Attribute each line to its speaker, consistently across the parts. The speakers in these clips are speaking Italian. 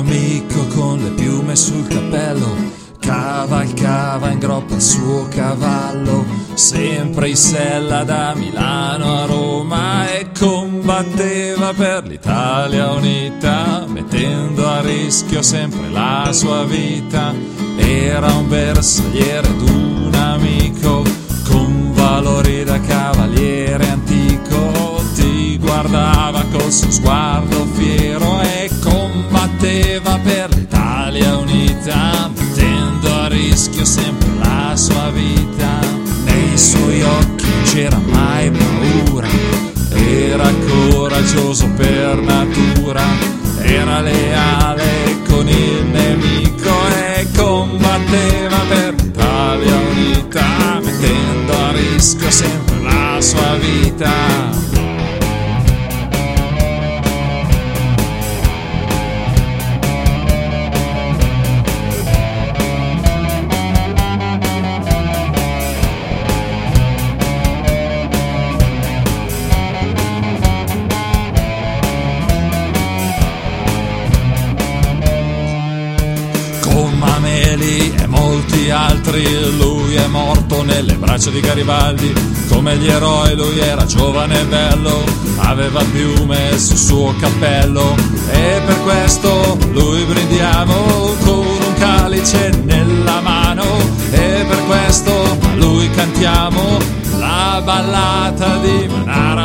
Speaker 1: amico con le piume sul cappello cavalcava in groppa il suo cavallo, sempre in sella da Milano a Roma, e combatteva per l'Italia unita, mettendo a rischio sempre la sua vita. Era un bersagliere ed un amico, con valori da cavaliere antico. Ti guardava col suo sguardo fiero e combatteva per l'Italia unita, mettendo a rischio sempre la sua vita. Nei suoi occhi non c'era mai paura, era coraggioso per natura, era leale con il nemico e combatteva per l'Italia unita, mettendo a rischio sempre la sua vita. Con Mameli e molti altri lui è morto nelle braccia di Garibaldi. Come gli eroi lui era giovane e bello, aveva piume sul suo cappello, e per questo lui brindiamo con un calice nella mano, e per questo a lui cantiamo la ballata di Manara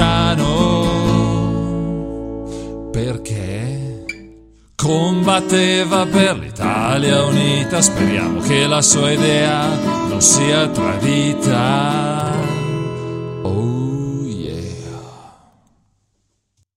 Speaker 1: Luciano, perché combatteva per l'Italia unita. Speriamo che la sua idea non sia tradita.